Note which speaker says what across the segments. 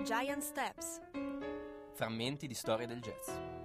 Speaker 1: Giant Steps.
Speaker 2: Frammenti di storia del jazz.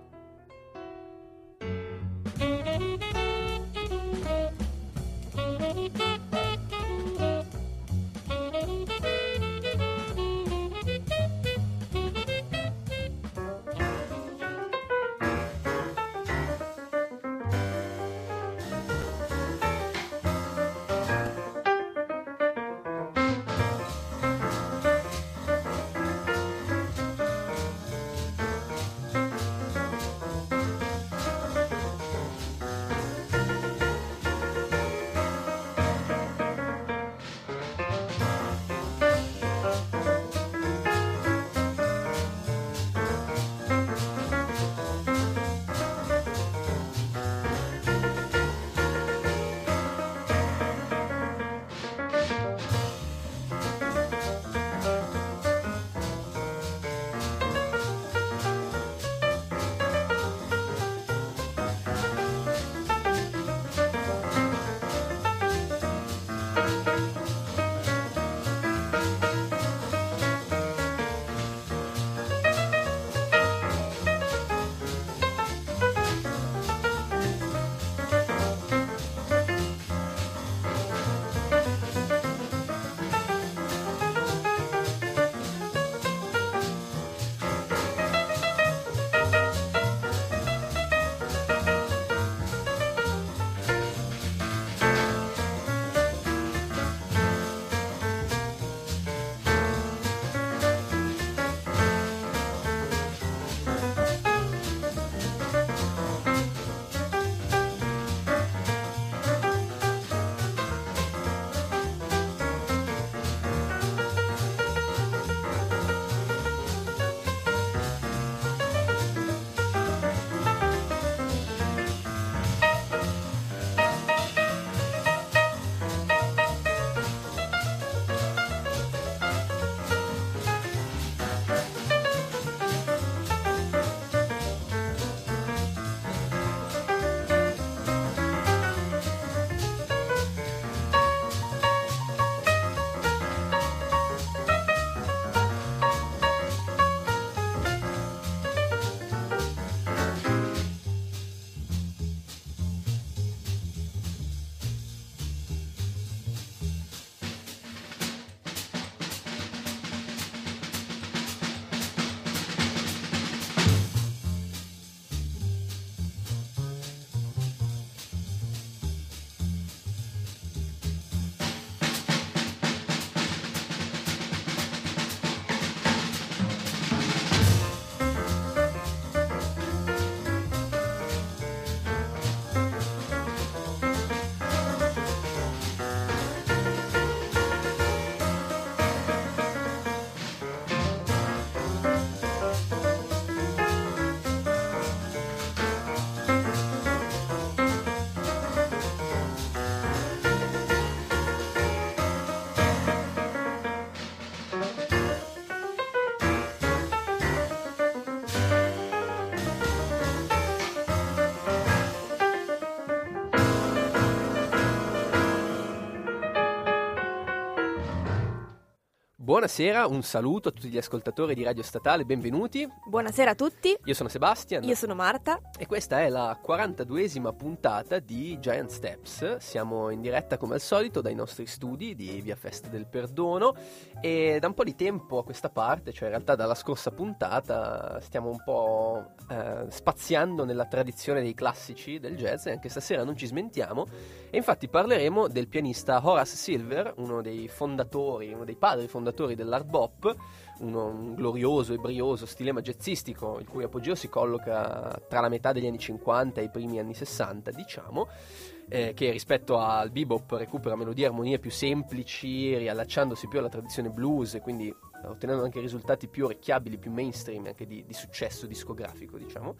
Speaker 2: Buonasera, un saluto a tutti gli ascoltatori di Radio Statale, benvenuti.
Speaker 1: Buonasera a tutti.
Speaker 2: Io sono Sebastian.
Speaker 1: Io sono Marta.
Speaker 2: E questa è la 42esima puntata di Giant Steps. Siamo in diretta come al solito dai nostri studi di Via Festa del Perdono e da un po' di tempo a questa parte, cioè in realtà dalla scorsa puntata, stiamo un po' spaziando nella tradizione dei classici del jazz e anche stasera non ci smentiamo. E infatti parleremo del pianista Horace Silver, uno dei fondatori, uno dei padri fondatori dell'hard bop, un glorioso e brioso stilema jazzistico il cui apogeo si colloca tra la metà degli anni 50 e i primi anni 60, diciamo, che rispetto al bebop recupera melodie e armonie più semplici, riallacciandosi più alla tradizione blues e quindi ottenendo anche risultati più orecchiabili, più mainstream, anche di successo discografico, diciamo.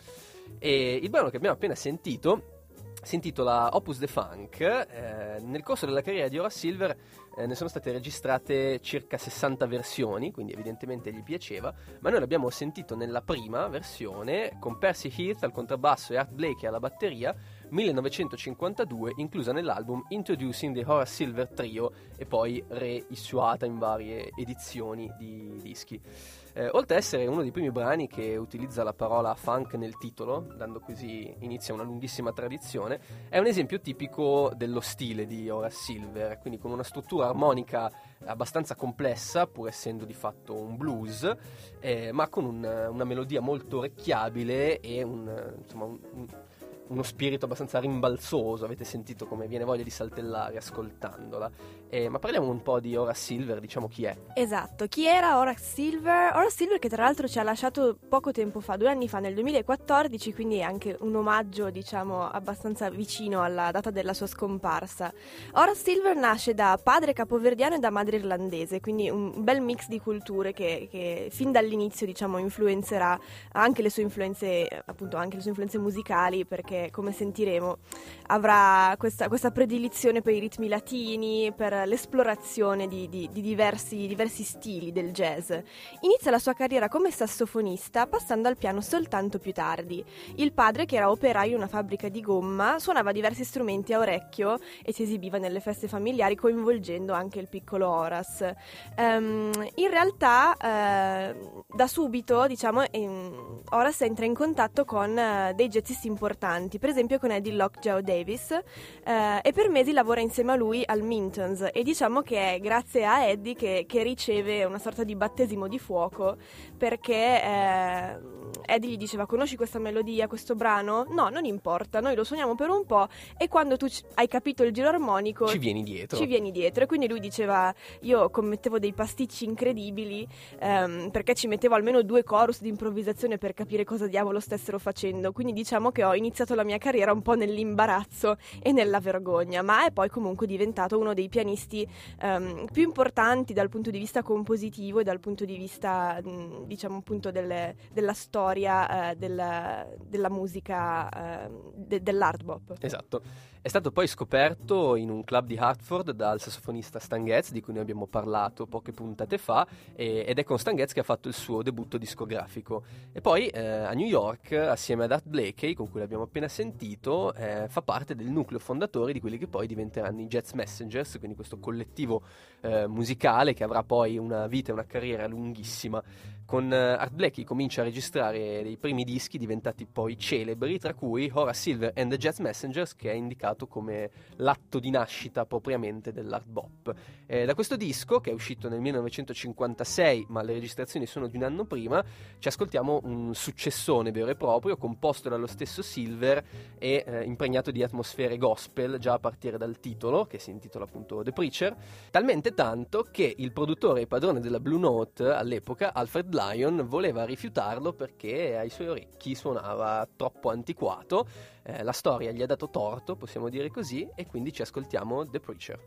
Speaker 2: E il brano che abbiamo appena sentito si intitola Opus the Funk. Nel corso della carriera di Horace Silver ne sono state registrate circa 60 versioni, quindi evidentemente gli piaceva, ma noi l'abbiamo sentito nella prima versione con Percy Heath al contrabbasso e Art Blakey alla batteria, 1952, inclusa nell'album Introducing the Horace Silver Trio e poi reissuata in varie edizioni di dischi. Oltre ad essere uno dei primi brani che utilizza la parola funk nel titolo, dando così inizio a una lunghissima tradizione, è un esempio tipico dello stile di Horace Silver, quindi con una struttura armonica abbastanza complessa, pur essendo di fatto un blues, ma con una melodia molto orecchiabile e uno spirito abbastanza rimbalzoso. Avete sentito come viene voglia di saltellare ascoltandola. Ma parliamo un po' di Horace Silver, diciamo chi è.
Speaker 1: Esatto, chi era Horace Silver? Horace Silver, che tra l'altro ci ha lasciato poco tempo fa, 2 anni fa, nel 2014, quindi è anche un omaggio, diciamo, abbastanza vicino alla data della sua scomparsa. Horace Silver nasce da padre capoverdiano e da madre irlandese, quindi un bel mix di culture che fin dall'inizio, diciamo, influenzerà anche le sue influenze, appunto anche le sue influenze musicali, perché come sentiremo avrà questa predilizione per i ritmi latini, per l'esplorazione di diversi stili del jazz. Inizia la sua carriera come sassofonista, passando al piano soltanto più tardi. Il padre, che era operaio in una fabbrica di gomma, suonava diversi strumenti a orecchio e si esibiva nelle feste familiari, coinvolgendo anche il piccolo Horace. In realtà da subito, diciamo, Horace entra in contatto con dei jazzisti importanti, per esempio con Eddie Lockjaw Davis, e per mesi lavora insieme a lui al Mintons, e diciamo che è grazie a Eddie che riceve una sorta di battesimo di fuoco, perché Eddie gli diceva: conosci questa melodia, questo brano? No, non importa, noi lo suoniamo per un po' e quando tu hai capito il giro armonico
Speaker 2: ci vieni dietro.
Speaker 1: E quindi lui diceva: io commettevo dei pasticci incredibili, perché ci mettevo almeno 2 chorus di improvvisazione per capire cosa diavolo stessero facendo, quindi diciamo che ho iniziato la mia carriera un po' nell'imbarazzo e nella vergogna, ma è poi comunque diventato uno dei pianisti più importanti dal punto di vista compositivo e dal punto di vista, diciamo, appunto della storia della musica, dell'hard bop.
Speaker 2: Esatto. È stato poi scoperto in un club di Hartford dal sassofonista Stan Getz, di cui noi abbiamo parlato poche puntate fa, ed è con Stan Getz che ha fatto il suo debutto discografico. E poi a New York, assieme ad Art Blakey, con cui l'abbiamo appena sentito, fa parte del nucleo fondatore di quelli che poi diventeranno i Jazz Messengers, quindi questo collettivo musicale che avrà poi una vita e una carriera lunghissima. Con Art Blakey comincia a registrare dei primi dischi diventati poi celebri, tra cui Horace Silver and the Jazz Messengers, che è indicato come l'atto di nascita propriamente dell'hard bop. Da questo disco, che è uscito nel 1956, ma le registrazioni sono di un anno prima, ci ascoltiamo un successone vero e proprio, composto dallo stesso Silver e impregnato di atmosfere gospel già a partire dal titolo, che si intitola appunto The Preacher, talmente tanto che il produttore e padrone della Blue Note all'epoca, Alfred Lion, voleva rifiutarlo perché ai suoi orecchi suonava troppo antiquato. La storia gli ha dato torto, possiamo dire così, e quindi ci ascoltiamo The Preacher.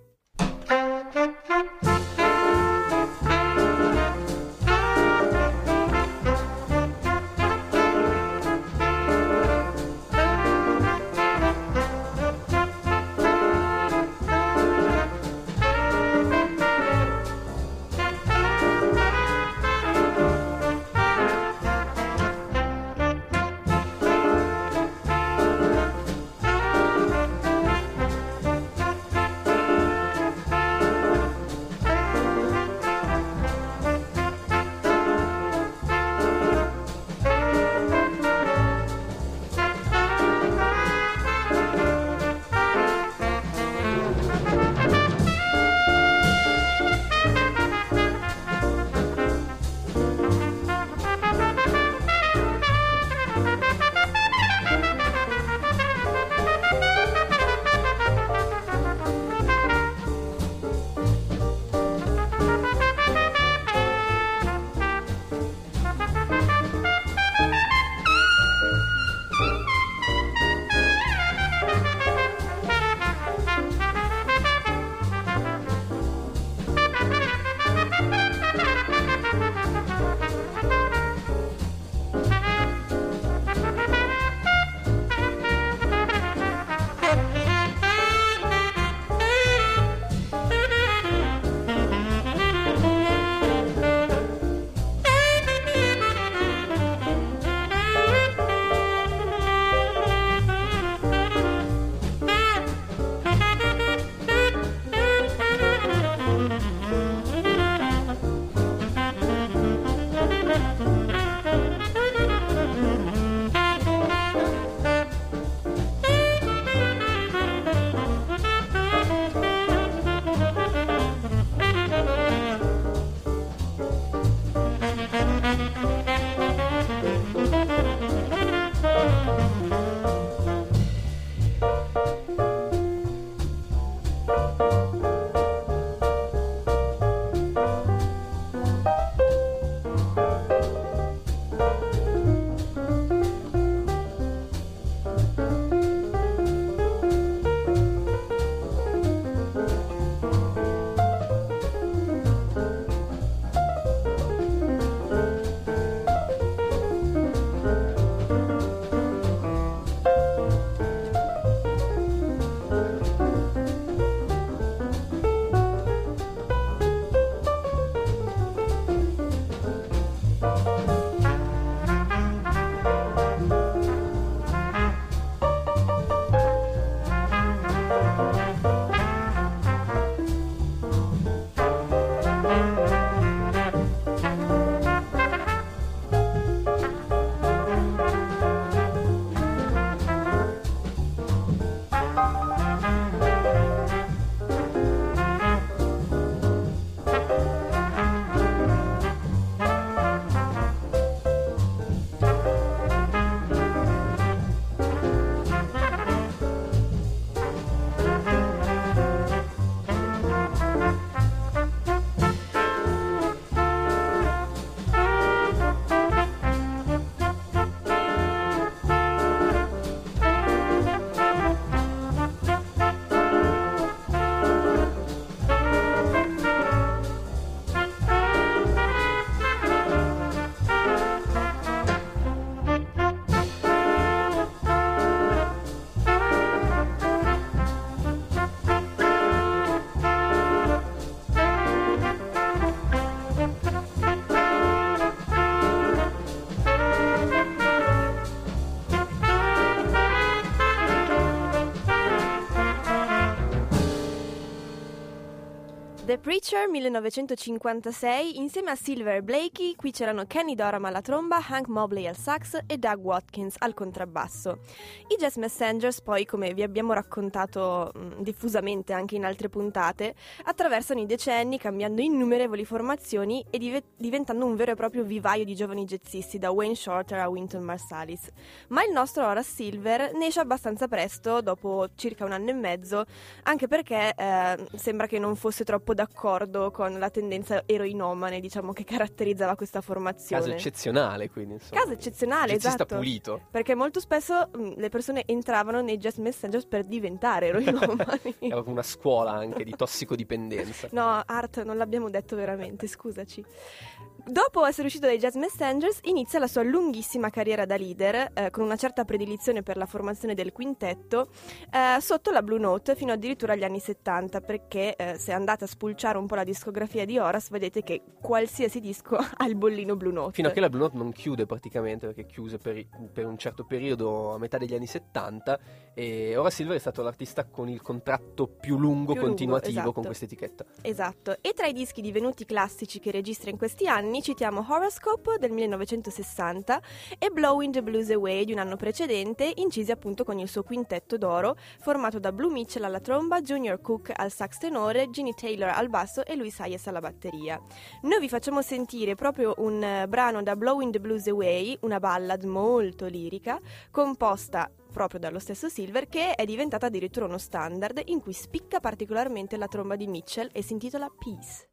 Speaker 1: The Preacher 1956, insieme a Silver e Blakey, qui c'erano Kenny Dorham alla tromba, Hank Mobley al sax e Doug Watkins al contrabbasso. I Jazz Messengers poi, come vi abbiamo raccontato diffusamente anche in altre puntate, attraversano i decenni cambiando innumerevoli formazioni e diventando un vero e proprio vivaio di giovani jazzisti, da Wayne Shorter a Wynton Marsalis. Ma il nostro Horace Silver ne esce abbastanza presto, dopo circa un anno e mezzo, anche perché sembra che non fosse troppo d'accordo con la tendenza eroinomane, diciamo, che caratterizzava questa formazione.
Speaker 2: Caso eccezionale, quindi, insomma.
Speaker 1: Caso eccezionale,
Speaker 2: jazzista
Speaker 1: esatto.
Speaker 2: pulito.
Speaker 1: Perché molto spesso le persone entravano nei Jazz Messengers per diventare eroinomani.
Speaker 2: Era una scuola anche di tossicodipendenza.
Speaker 1: No, Art, non l'abbiamo detto veramente, scusaci. Dopo essere uscito dai Jazz Messengers, inizia la sua lunghissima carriera da leader, con una certa predilizione per la formazione del quintetto, sotto la Blue Note fino addirittura agli anni 70, perché se andate a spulciare un po' la discografia di Horace vedete che qualsiasi disco ha il bollino Blue Note.
Speaker 2: Fino a che la Blue Note non chiude praticamente, perché chiuse per un certo periodo a metà degli anni 70, e Horace Silver è stato l'artista con il contratto più lungo continuativo, esatto, con questa etichetta.
Speaker 1: Esatto, e tra i dischi divenuti classici che registra in questi anni citiamo Horoscope del 1960 e Blowing the Blues Away di un anno precedente, incisi appunto con il suo quintetto d'oro, formato da Blue Mitchell alla tromba, Junior Cook al sax tenore, Ginny Taylor al basso e Louis Hayes alla batteria. Noi vi facciamo sentire proprio un brano da Blowing the Blues Away, una ballad molto lirica, composta proprio dallo stesso Silver, che è diventata addirittura uno standard, in cui spicca particolarmente la tromba di Mitchell e si intitola Peace.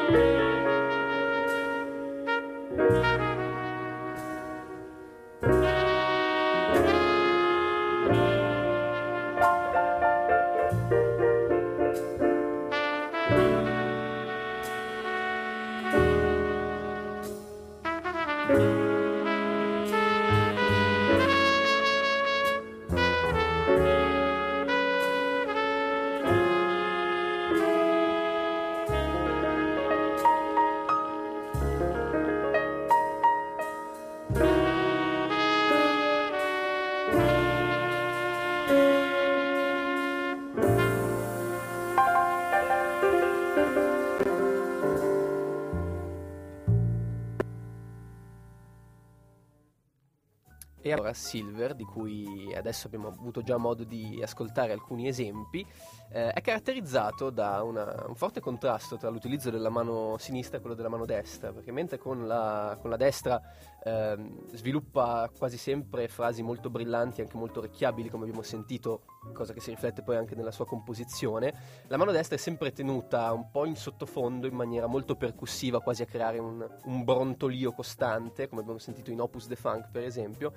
Speaker 2: E allora Silver, di cui adesso abbiamo avuto già modo di ascoltare alcuni esempi, è caratterizzato da un forte contrasto tra l'utilizzo della mano sinistra e quello della mano destra, perché mentre con la destra sviluppa quasi sempre frasi molto brillanti, anche molto orecchiabili, come abbiamo sentito, cosa che si riflette poi anche nella sua composizione, la mano destra è sempre tenuta un po' in sottofondo in maniera molto percussiva, quasi a creare un brontolio costante, come abbiamo sentito in Opus the Funk per esempio,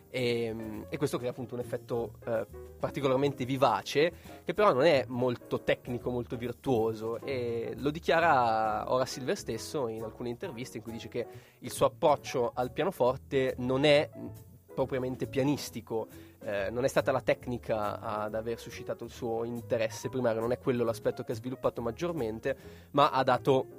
Speaker 2: e questo crea appunto un effetto particolarmente vivace, che però non è molto tecnico, molto virtuoso, e lo dichiara Horace Silver stesso in alcune interviste, in cui dice che il suo approccio al pianoforte non è propriamente pianistico, non è stata la tecnica ad aver suscitato il suo interesse primario, non è quello l'aspetto che ha sviluppato maggiormente, ma ha dato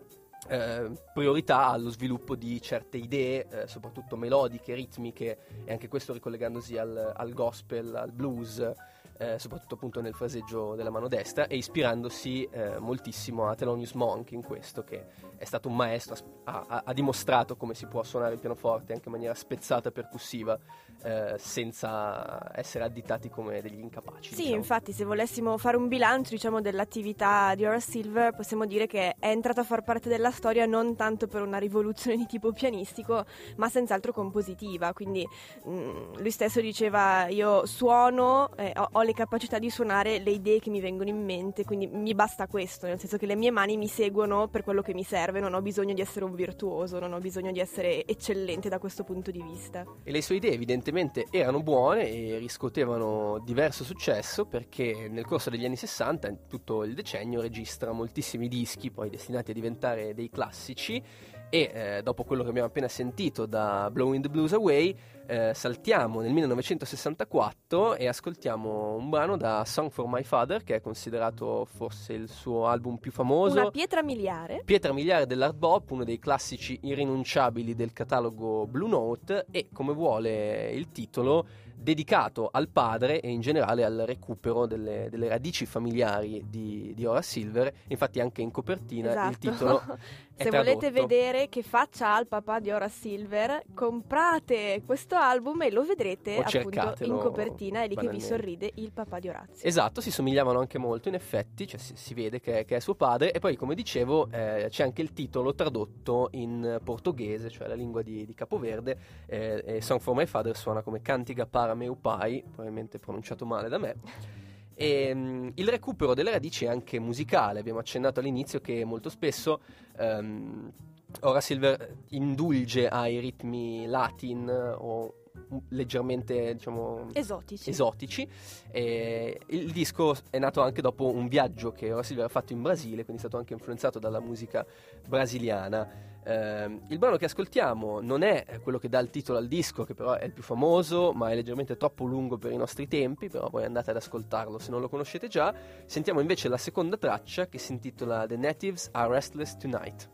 Speaker 2: priorità allo sviluppo di certe idee, soprattutto melodiche, ritmiche, e anche questo ricollegandosi al gospel, al blues, soprattutto appunto nel fraseggio della mano destra, e ispirandosi moltissimo a Thelonious Monk in questo, che è stato un maestro, ha dimostrato come si può suonare il pianoforte anche in maniera spezzata, percussiva, senza essere additati come degli incapaci.
Speaker 1: Sì,
Speaker 2: diciamo.
Speaker 1: Infatti, se volessimo fare un bilancio, diciamo, dell'attività di Horace Silver, possiamo dire che è entrato a far parte della storia non tanto per una rivoluzione di tipo pianistico, ma senz'altro compositiva. Quindi lui stesso diceva: io suono, ho le capacità di suonare le idee che mi vengono in mente, quindi mi basta questo, nel senso che le mie mani mi seguono per quello che mi serve, non ho bisogno di essere un virtuoso, non ho bisogno di essere eccellente da questo punto di vista.
Speaker 2: E le sue idee evidentemente erano buone e riscuotevano diverso successo, perché nel corso degli anni 60, in tutto il decennio, registra moltissimi dischi poi destinati a diventare dei classici, e dopo quello che abbiamo appena sentito da Blowing the Blues Away, saltiamo nel 1964 e ascoltiamo un brano da Song for My Father, che è considerato forse il suo album più famoso,
Speaker 1: Una pietra miliare
Speaker 2: dell'hard bop, uno dei classici irrinunciabili del catalogo Blue Note, e come vuole il titolo, dedicato al padre e in generale al recupero delle radici familiari di Horace Silver. Infatti anche in copertina
Speaker 1: esatto.
Speaker 2: Il titolo è
Speaker 1: Se
Speaker 2: tradotto.
Speaker 1: volete vedere che faccia ha il papà di Horace Silver, comprate questo album e lo vedrete
Speaker 2: O
Speaker 1: appunto
Speaker 2: cercatelo,
Speaker 1: in copertina, è lì che vi
Speaker 2: banalmente.
Speaker 1: sorride il papà di Orazio.
Speaker 2: Esatto, si somigliavano anche molto in effetti, cioè si vede che è suo padre, e poi come dicevo c'è anche il titolo tradotto in portoghese, cioè la lingua di Capoverde, e Song for My Father suona come Cantiga para meu pai, probabilmente pronunciato male da me. E il recupero delle radici è anche musicale. Abbiamo accennato all'inizio che molto spesso Horace Silver indulge ai ritmi latin o leggermente, diciamo, esotici. Il disco è nato anche dopo un viaggio che Horace Silver ha fatto in Brasile, quindi è stato anche influenzato dalla musica brasiliana. Il brano che ascoltiamo non è quello che dà il titolo al disco, che però è il più famoso, ma è leggermente troppo lungo per i nostri tempi, però poi andate ad ascoltarlo se non lo conoscete già. Sentiamo invece la seconda traccia, che si intitola The Natives Are Restless Tonight.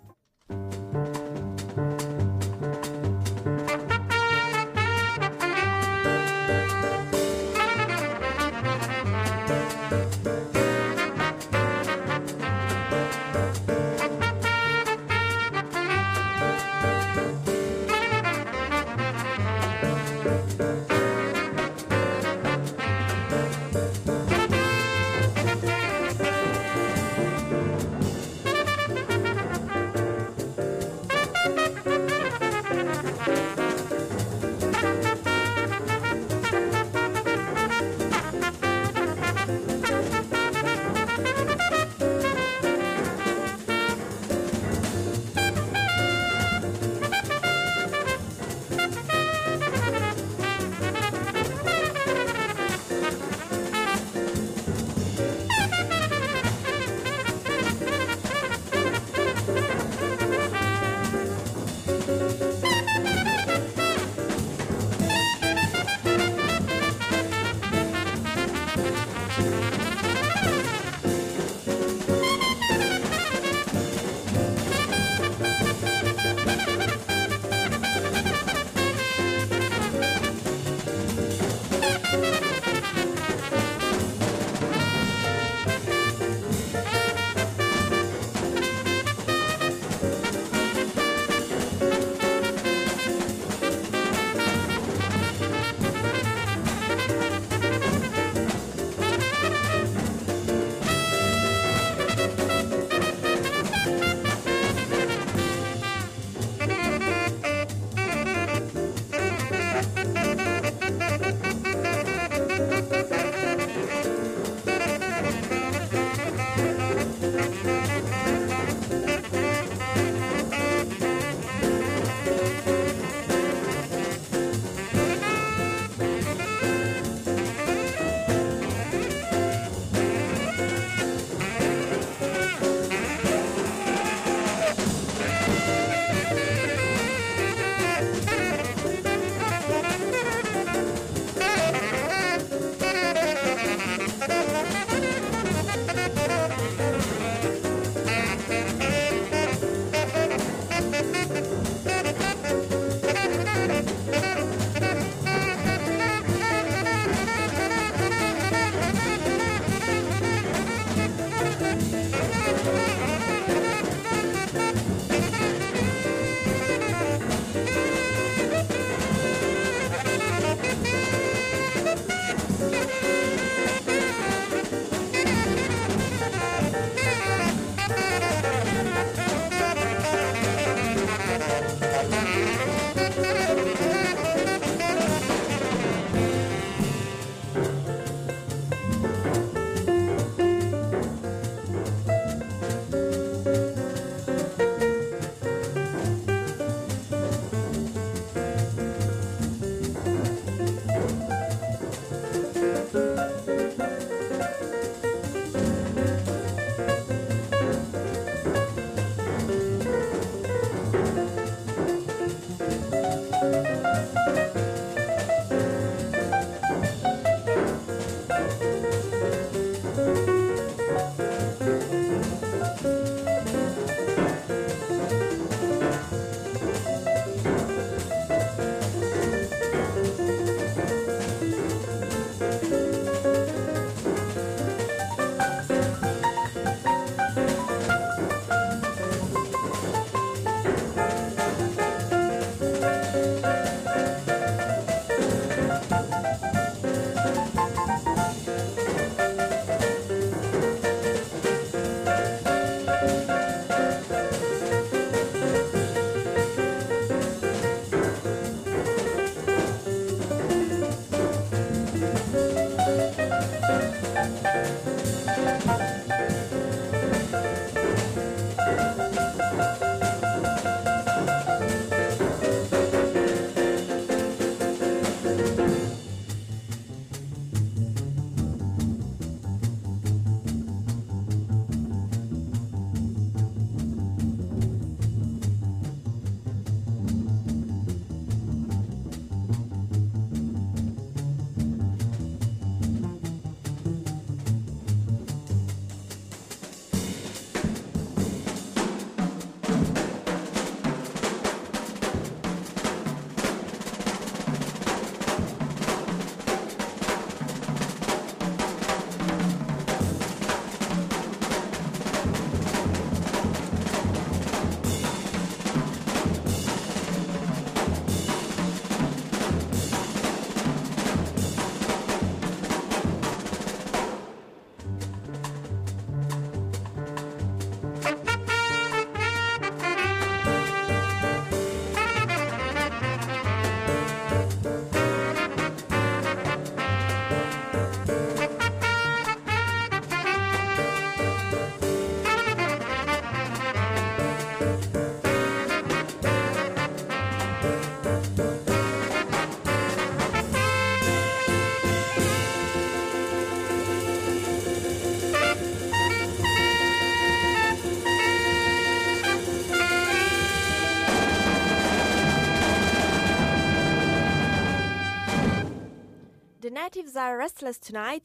Speaker 1: Natives Are Restless Tonight,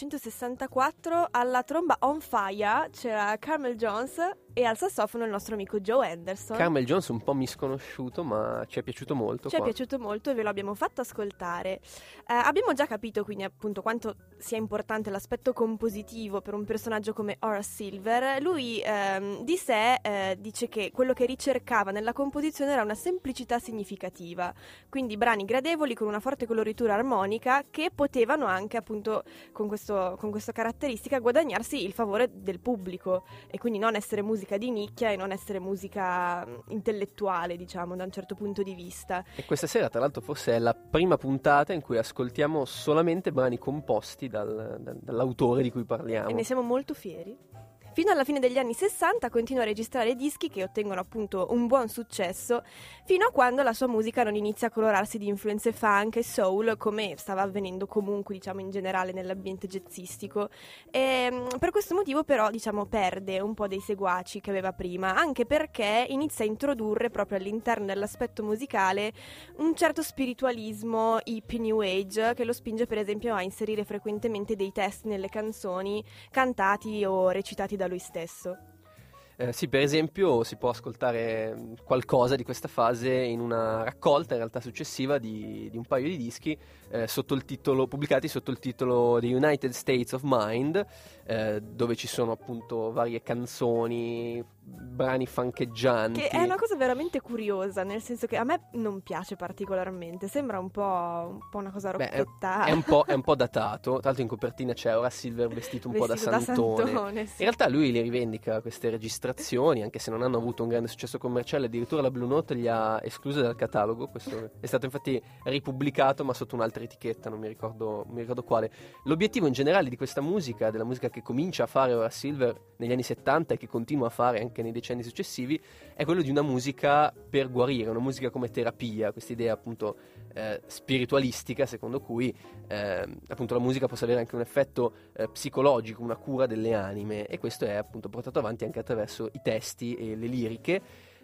Speaker 1: 1964, alla tromba On Fire c'era Carmel Jones e al sassofono il nostro amico Joe Anderson.
Speaker 2: Carmel Jones un po' misconosciuto, ma ci è piaciuto molto.
Speaker 1: Ci è piaciuto molto e ve lo abbiamo fatto ascoltare. Abbiamo già capito quindi appunto quanto sia importante l'aspetto compositivo per un personaggio come Horace Silver. Lui di sé dice che quello che ricercava nella composizione era una semplicità significativa, quindi brani gradevoli con una forte coloritura armonica che potevano anche appunto con questa caratteristica guadagnarsi il favore del pubblico e quindi non essere musica di nicchia e non essere musica intellettuale, diciamo, da un certo punto di vista.
Speaker 2: E questa sera tra l'altro forse è la prima puntata in cui ascoltiamo solamente brani composti dall'autore di cui parliamo.
Speaker 1: E ne siamo molto fieri. Fino alla fine degli anni 60 continua a registrare dischi che ottengono appunto un buon successo, fino a quando la sua musica non inizia a colorarsi di influenze funk e soul, come stava avvenendo comunque, diciamo, in generale nell'ambiente jazzistico. E per questo motivo però, diciamo, perde un po' dei seguaci che aveva prima, anche perché inizia a introdurre proprio all'interno dell'aspetto musicale un certo spiritualismo hippie new age che lo spinge per esempio a inserire frequentemente dei testi nelle canzoni cantati o recitati da lui stesso.
Speaker 2: Sì, per esempio si può ascoltare qualcosa di questa fase in una raccolta in realtà successiva di un paio di dischi pubblicati sotto il titolo The United States of Mind, dove ci sono appunto varie canzoni, brani funkeggianti.
Speaker 1: Che è una cosa veramente curiosa, nel senso che a me non piace particolarmente, sembra un po' una cosa rocchettata.
Speaker 2: È un po' datato, tra l'altro in copertina c'è Horace Silver vestito un po' da santone.
Speaker 1: Sì.
Speaker 2: In realtà lui le rivendica queste registrazioni, anche se non hanno avuto un grande successo commerciale, addirittura la Blue Note li ha escluse dal catalogo. Questo è stato infatti ripubblicato ma sotto un'altra etichetta, non mi ricordo quale. L'obiettivo in generale di questa musica, della musica che comincia a fare Horace Silver negli anni 70 e che continua a fare anche nei decenni successivi, è quello di una musica per guarire, una musica come terapia, questa idea appunto spiritualistica secondo cui appunto la musica possa avere anche un effetto psicologico, una cura delle anime, e questo è appunto portato avanti anche attraverso i testi e le liriche.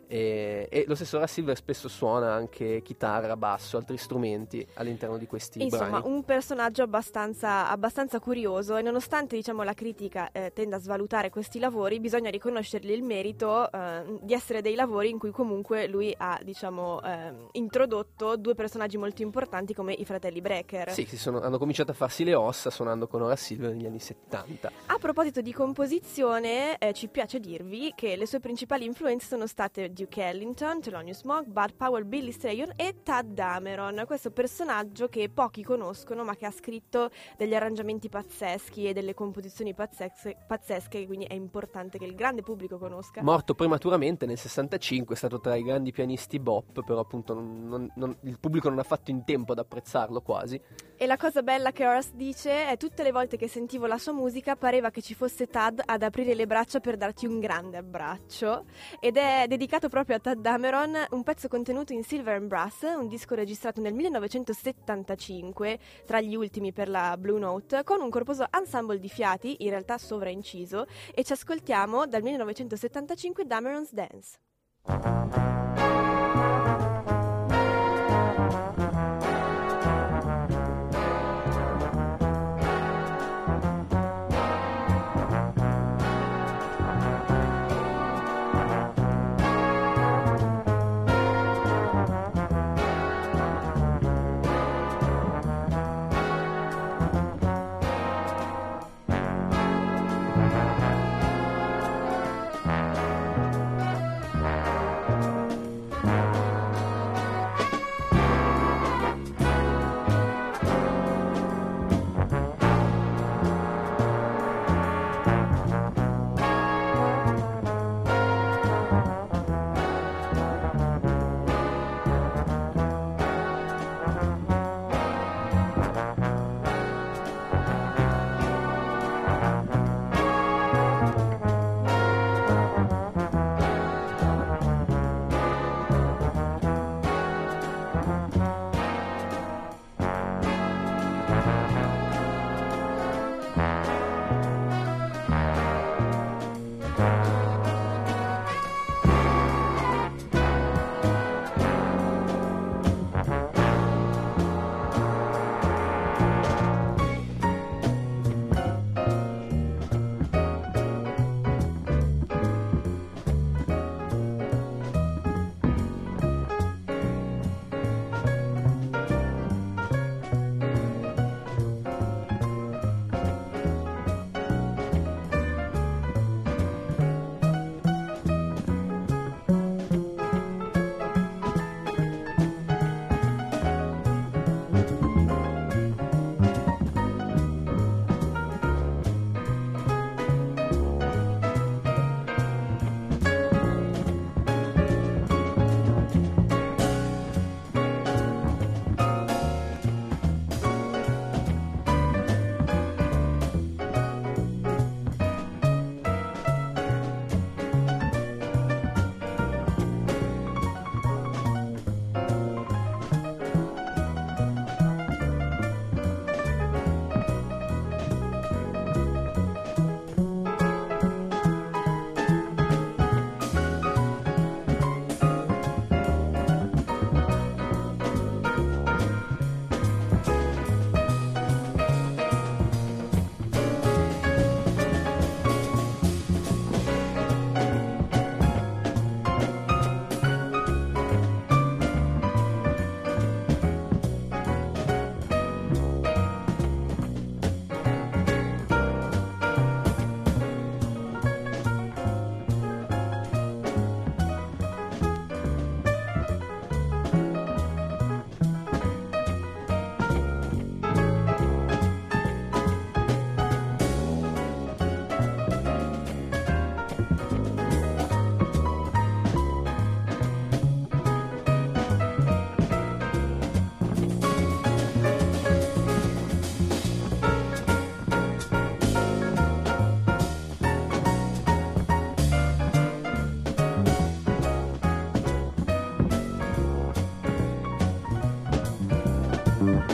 Speaker 2: E lo stesso Horace Silver spesso suona anche chitarra, basso, altri strumenti all'interno di questi brani.
Speaker 1: Insomma, un personaggio abbastanza curioso, e nonostante, diciamo, la critica tenda a svalutare questi lavori, bisogna riconoscergli il merito di essere dei lavori in cui comunque lui ha, diciamo, introdotto due personaggi molto importanti come i fratelli Brecker.
Speaker 2: Sì, hanno cominciato a farsi le ossa suonando con Horace Silver negli anni 70.
Speaker 1: A proposito di composizione, ci piace dirvi che le sue principali influenze sono state Duke Ellington, Thelonious Monk, Bud Powell, Billy Strayhorn e Tadd Dameron, questo personaggio che pochi conoscono ma che ha scritto degli arrangiamenti pazzeschi e delle composizioni pazzesche, quindi è importante che il grande pubblico conosca.
Speaker 2: Morto prematuramente nel 65, è stato tra i grandi pianisti bop, però appunto il pubblico non ha fatto in tempo ad apprezzarlo quasi.
Speaker 1: E la cosa bella che Horace dice è: tutte le volte che sentivo la sua musica pareva che ci fosse Tadd ad aprire le braccia per darti un grande abbraccio, ed è dedicato proprio a Tadd Dameron, un pezzo contenuto in Silver and Brass, un disco registrato nel 1975, tra gli ultimi per la Blue Note, con un corposo ensemble di fiati, in realtà sovrainciso, e ci ascoltiamo dal 1975 Dameron's Dance.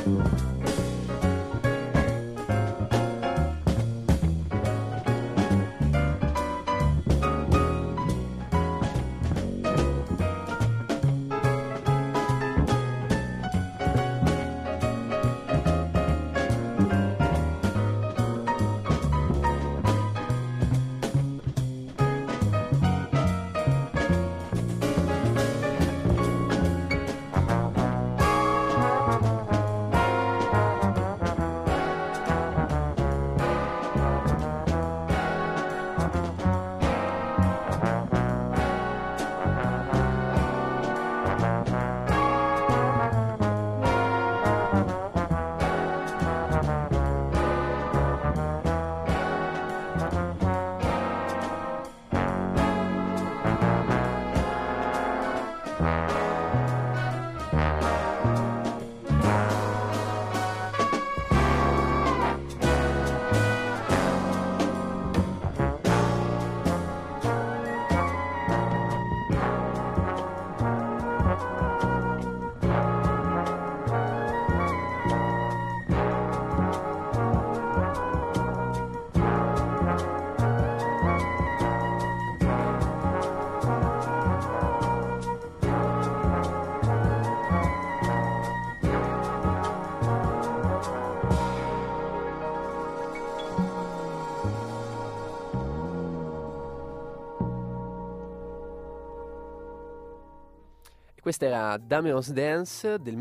Speaker 2: Questa era Dameron's Dance del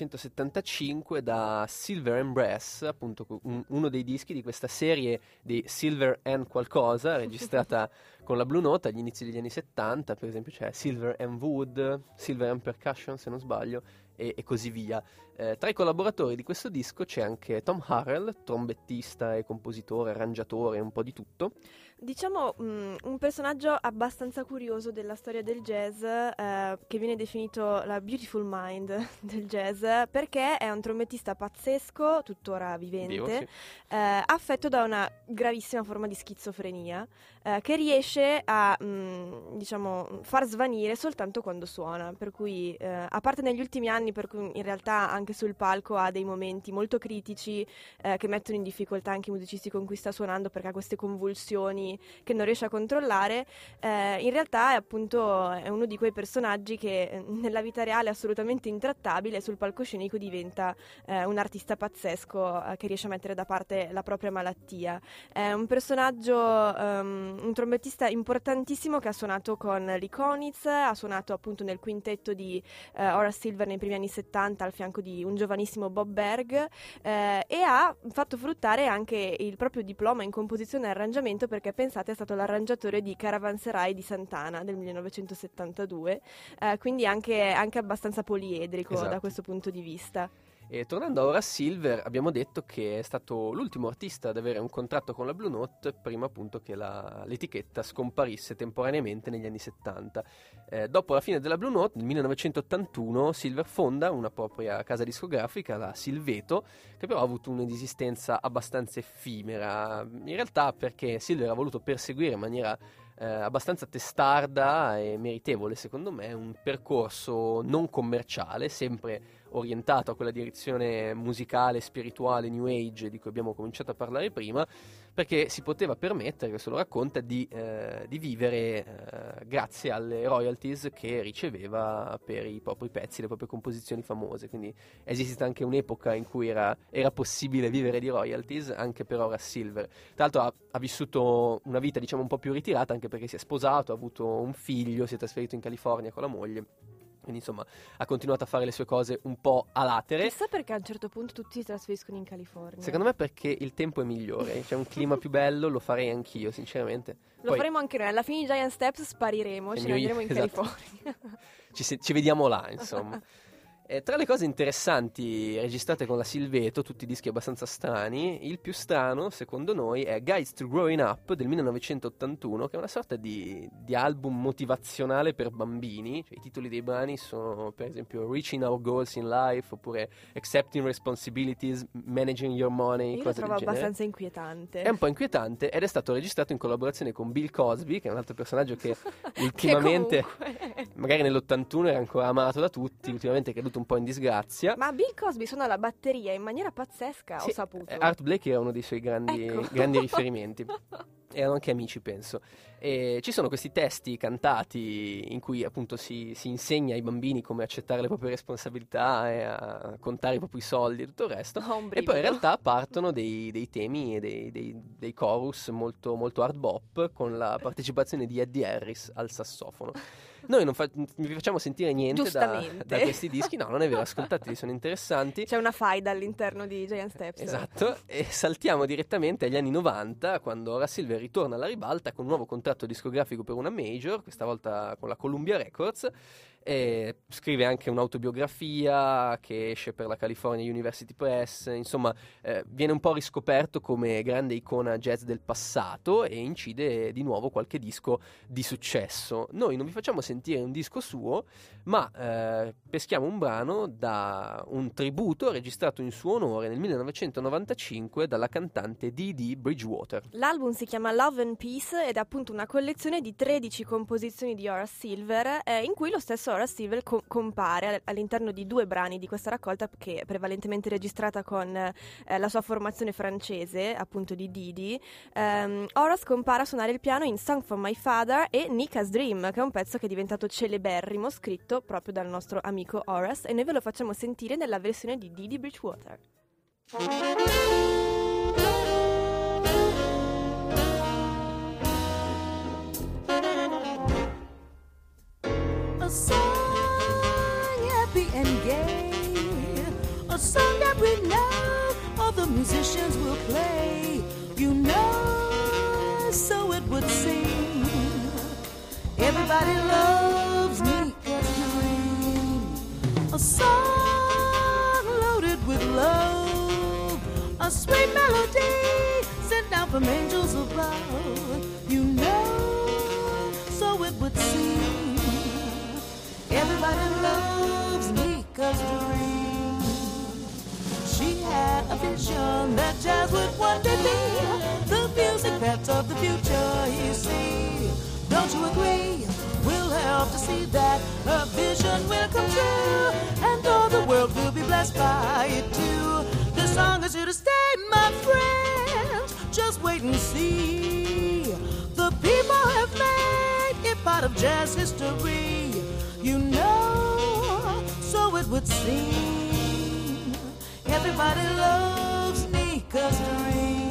Speaker 2: 1975 da Silver and Brass, appunto uno dei dischi di questa serie di Silver and qualcosa, registrata con la Blue Note agli inizi degli anni 70, per esempio c'è Silver and Wood, Silver and Percussion se non sbaglio, e così via. Tra i collaboratori di questo disco c'è anche Tom Harrell, trombettista e compositore, arrangiatore, un po' di tutto.
Speaker 1: Diciamo un personaggio abbastanza curioso della storia del jazz, che viene definito la beautiful mind del jazz, perché è un trombettista pazzesco, tuttora vivente,
Speaker 2: Sì.
Speaker 1: affetto da una gravissima forma di schizofrenia, che riesce a diciamo far svanire soltanto quando suona, per cui a parte negli ultimi anni, per cui in realtà anche sul palco ha dei momenti molto critici che mettono in difficoltà anche i musicisti con cui sta suonando, perché ha queste convulsioni che non riesce a controllare. In realtà è uno di quei personaggi che nella vita reale è assolutamente intrattabile e sul palcoscenico diventa un artista pazzesco che riesce a mettere da parte la propria malattia. È un personaggio, un trombettista importantissimo che ha suonato con Lee Konitz, ha suonato appunto nel quintetto di Horace Silver nei primi anni 70 al fianco di un giovanissimo Bob Berg, e ha fatto fruttare anche il proprio diploma in composizione e arrangiamento, perché pensate è stato l'arrangiatore di Caravanserai di Santana del 1972, quindi anche abbastanza poliedrico,
Speaker 2: esatto,
Speaker 1: da questo punto di vista.
Speaker 2: E tornando a Horace Silver, abbiamo detto che è stato l'ultimo artista ad avere un contratto con la Blue Note prima appunto che l'etichetta scomparisse temporaneamente negli anni 70. Dopo la fine della Blue Note, nel 1981, Silver fonda una propria casa discografica, la Silveto, che però ha avuto un'esistenza abbastanza effimera, in realtà perché Silver ha voluto perseguire in maniera abbastanza testarda e meritevole secondo me un percorso non commerciale, sempre orientato a quella direzione musicale, spirituale, new age di cui abbiamo cominciato a parlare prima, perché si poteva permettere, questo lo racconta, di vivere grazie alle royalties che riceveva per i propri pezzi, le proprie composizioni famose. Quindi esiste anche un'epoca in cui era possibile vivere di royalties anche per Horace Silver. Tra l'altro ha vissuto una vita diciamo un po' più ritirata, anche perché si è sposato, ha avuto un figlio, si è trasferito in California con la moglie. Quindi insomma ha continuato a fare le sue cose un po' a latere.
Speaker 1: Chissà perché a un certo punto tutti si trasferiscono in California.
Speaker 2: Secondo me perché il tempo è migliore, c'è un clima più bello, lo farei anch'io sinceramente.
Speaker 1: Lo faremo anche noi, alla fine di Giant Steps spariremo, ce ne andremo in
Speaker 2: esatto.
Speaker 1: California.
Speaker 2: Ci vediamo là insomma. Tra le cose interessanti registrate con la Silveto, tutti dischi abbastanza strani, il più strano secondo noi è Guides to Growing Up del 1981, che è una sorta di album motivazionale per bambini. Cioè, i titoli dei brani sono per esempio Reaching Our Goals in Life oppure Accepting Responsibilities, Managing Your Money.
Speaker 1: Io
Speaker 2: cose
Speaker 1: lo trovo
Speaker 2: del genere.
Speaker 1: abbastanza inquietante.
Speaker 2: È un po' inquietante ed è stato registrato in collaborazione con Bill Cosby, che è un altro personaggio che ultimamente,
Speaker 1: che
Speaker 2: magari nell'81 era ancora amato da tutti, ultimamente è caduto caduto un po' in disgrazia.
Speaker 1: Ma Bill Cosby suona la batteria in maniera pazzesca,
Speaker 2: Sì,
Speaker 1: ho saputo.
Speaker 2: Art Blakey era uno dei suoi grandi,
Speaker 1: Ecco.
Speaker 2: grandi riferimenti. Erano anche amici, penso. E ci sono questi testi cantati in cui appunto si insegna ai bambini come accettare le proprie responsabilità e a contare i propri soldi e tutto il resto.
Speaker 1: Ho un
Speaker 2: E poi in
Speaker 1: brivido.
Speaker 2: realtà partono dei temi e dei chorus molto, molto hard bop, con la partecipazione di Eddie Harris al sassofono. Noi non vi facciamo sentire niente
Speaker 1: Giustamente.
Speaker 2: da questi dischi, no, non è vero, ascoltateli, sono interessanti.
Speaker 1: C'è una faida all'interno di Giant Steps.
Speaker 2: Esatto, e saltiamo direttamente agli anni 90, quando Horace Silver ritorna alla ribalta con un nuovo contratto discografico per una major, questa volta con la Columbia Records, e scrive anche un'autobiografia che esce per la California University Press. Insomma, viene un po' riscoperto come grande icona jazz del passato e incide di nuovo qualche disco di successo. Noi non vi facciamo sentire un disco suo, ma peschiamo un brano da un tributo registrato in suo onore nel 1995 dalla cantante Dee Dee Bridgewater.
Speaker 1: L'album si chiama Love and Peace ed è appunto una collezione di 13 composizioni di Horace Silver, in cui lo stesso Horace Silver compare all'interno di 2 brani di questa raccolta, che è prevalentemente registrata con la sua formazione francese, appunto di Dee Dee. Horace compare a suonare il piano in Song for My Father e Nika's Dream, che è un pezzo che è diventato celeberrimo, scritto proprio dal nostro amico Horace, e noi ve lo facciamo sentire nella versione di Dee Dee Bridgewater.
Speaker 3: A song happy and gay, a song that we know all the musicians will play. You know, so it would seem. Everybody loves Nika's Dream. A song loaded with love, a sweet melody sent down from angels above. You know, so it would seem. Everybody loves Nika's Dream. She had a vision that jazz would one day be the music paths of the future, you see. Don't you agree? We'll help to see that her vision will come true, and all the world will be blessed by it too. This song is here to stay, my friends. Just wait and see. The people have made it part of jazz history. You know, so it would seem. Everybody loves Nika's Dream.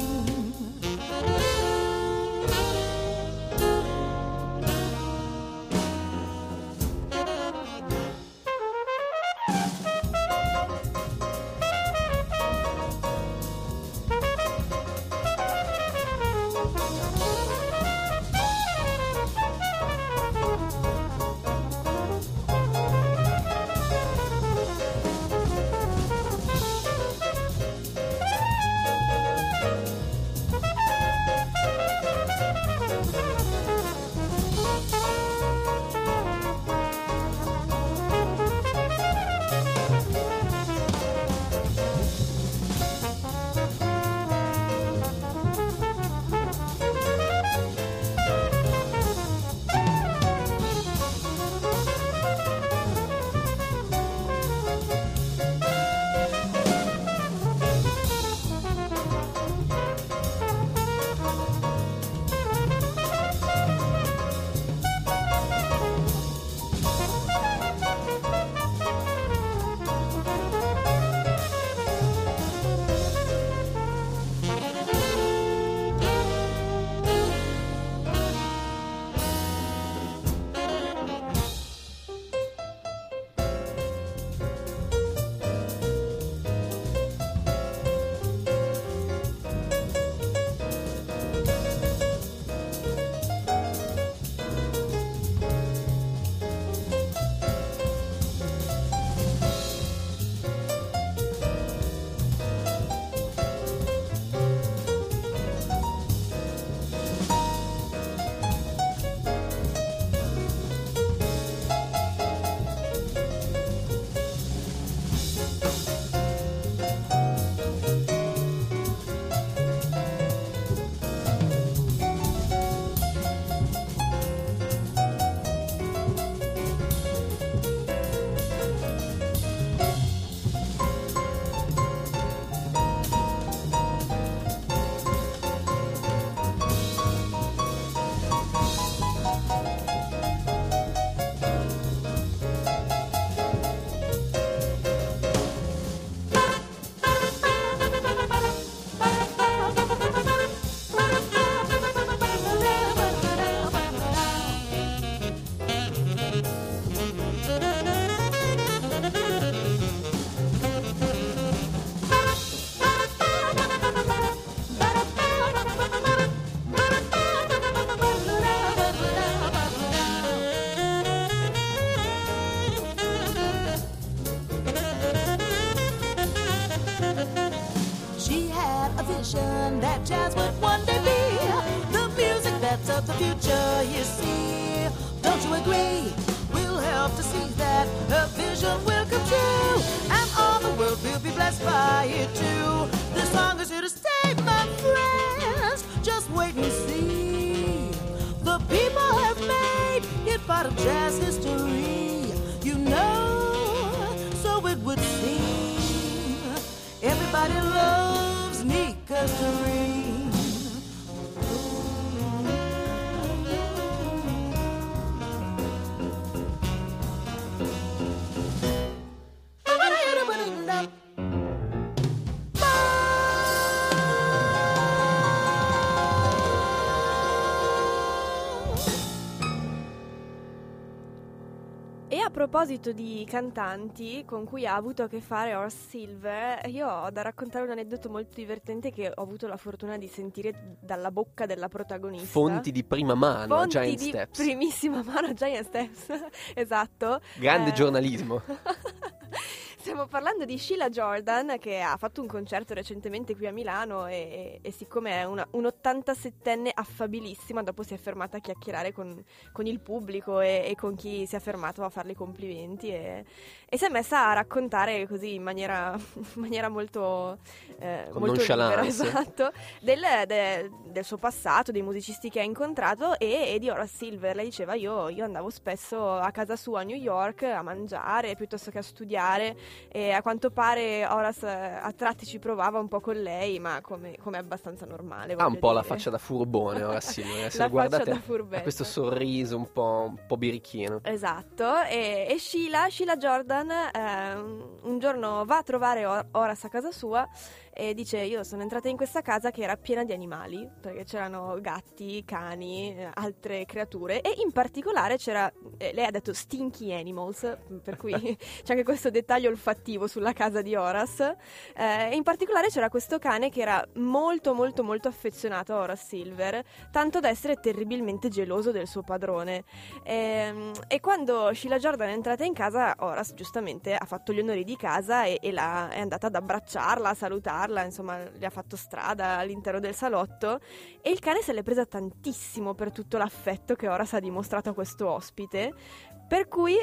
Speaker 3: that jazz would one day be the music that's of the future, you see. Don't you agree? We'll help to see that her vision will come true, and all the world will be blessed by it too. This song is here to stay, my friends. Just wait and see. The people have made it part of jazz history, you know, so it would seem. Everybody loves Nick Custary.
Speaker 1: E a proposito di cantanti con cui ha avuto a che fare Horace Silver, io ho da raccontare un aneddoto molto divertente che ho avuto la fortuna di sentire dalla bocca della protagonista.
Speaker 2: Fonti di prima mano,
Speaker 1: Fonti
Speaker 2: Giant
Speaker 1: di
Speaker 2: Steps.
Speaker 1: primissima mano, Giant Steps, esatto.
Speaker 2: Grande giornalismo.
Speaker 1: Stiamo parlando di Sheila Jordan, che ha fatto un concerto recentemente qui a Milano e siccome è un 87enne affabilissima, dopo si è fermata a chiacchierare con il pubblico e con chi si è fermato a farle i complimenti e si è messa a raccontare così in maniera molto
Speaker 2: Con
Speaker 1: molto libera,
Speaker 2: nonchalance.
Speaker 1: esatto, del suo passato, dei musicisti che ha incontrato e di Horace Silver. Lei diceva io andavo spesso a casa sua a New York a mangiare piuttosto che a studiare, e a quanto pare Horace a tratti ci provava un po' con lei, ma come abbastanza normale.
Speaker 2: Ha un
Speaker 1: voglio
Speaker 2: po' la
Speaker 1: dire.
Speaker 2: faccia da furbone ora Silver, se
Speaker 1: La
Speaker 2: lo guardate
Speaker 1: faccia da furbetto.
Speaker 2: ha questo sorriso un po' birichino.
Speaker 1: Esatto, e Sheila Jordan un giorno va a trovare Horace a casa sua e dice io sono entrata in questa casa che era piena di animali, perché c'erano gatti, cani, altre creature e in particolare c'era, lei ha detto stinky animals, per cui c'è anche questo dettaglio olfattivo sulla casa di Horace, e in particolare c'era questo cane che era molto molto molto affezionato a Horace Silver, tanto da essere terribilmente geloso del suo padrone, e quando Sheila Jordan è entrata in casa Horace giustamente ha fatto gli onori di casa e è andata ad abbracciarla, a salutarla, insomma le ha fatto strada all'interno del salotto e il cane se l'è presa tantissimo per tutto l'affetto che Horace ha dimostrato a questo ospite, per cui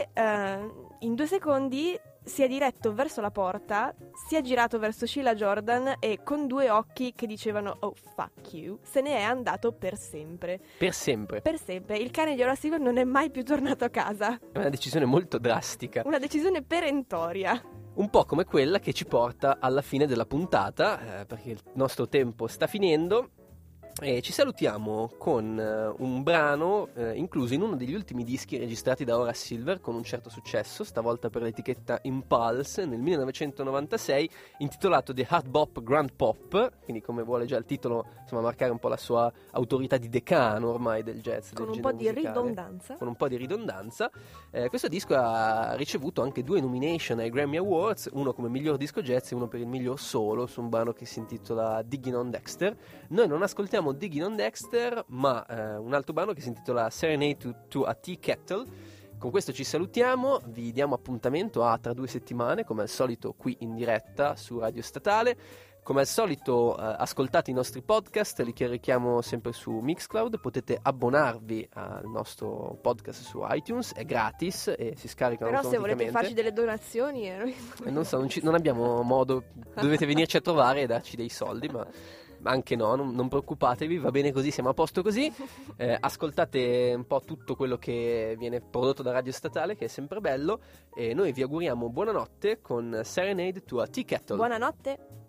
Speaker 1: in 2 secondi si è diretto verso la porta, si è girato verso Sheila Jordan e con 2 occhi che dicevano oh fuck you se ne è andato per sempre.
Speaker 2: Per sempre.
Speaker 1: Per sempre. Il cane di Horace Silver non è mai più tornato a casa.
Speaker 2: È una decisione molto drastica.
Speaker 1: Una decisione perentoria.
Speaker 2: Un po' come quella che ci porta alla fine della puntata, perché il nostro tempo sta finendo. E ci salutiamo con un brano incluso in uno degli ultimi dischi registrati da Horace Silver con un certo successo, stavolta per l'etichetta Impulse nel 1996, intitolato The Hard Bop Grand Pop, quindi come vuole già il titolo, insomma, marcare un po' la sua autorità di decano ormai del jazz.
Speaker 1: Con
Speaker 2: del
Speaker 1: un po'
Speaker 2: genere
Speaker 1: di
Speaker 2: musicale.
Speaker 1: ridondanza.
Speaker 2: Con un po' di ridondanza. Questo disco ha ricevuto anche 2 nomination ai Grammy Awards, uno come miglior disco jazz e uno per il miglior solo, su un brano che si intitola Digging on Dexter. Noi non ascoltiamo Digging on Dexter, ma un altro brano che si intitola Serenade to a Tea Kettle. Con questo ci salutiamo, vi diamo appuntamento a tra 2 settimane, come al solito qui in diretta su Radio Statale. Come al solito ascoltate i nostri podcast, li carichiamo sempre su Mixcloud, potete abbonarvi al nostro podcast su iTunes, è gratis e si scaricano
Speaker 1: Però se
Speaker 2: automaticamente.
Speaker 1: volete farci delle donazioni
Speaker 2: Non so, non abbiamo modo, dovete venirci a trovare e darci dei soldi, ma anche no, non preoccupatevi, va bene così, siamo a posto così. Ascoltate un po' tutto quello che viene prodotto da Radio Statale, che è sempre bello, e noi vi auguriamo buonanotte con Serenade to a Tea Kettle.
Speaker 1: Buonanotte.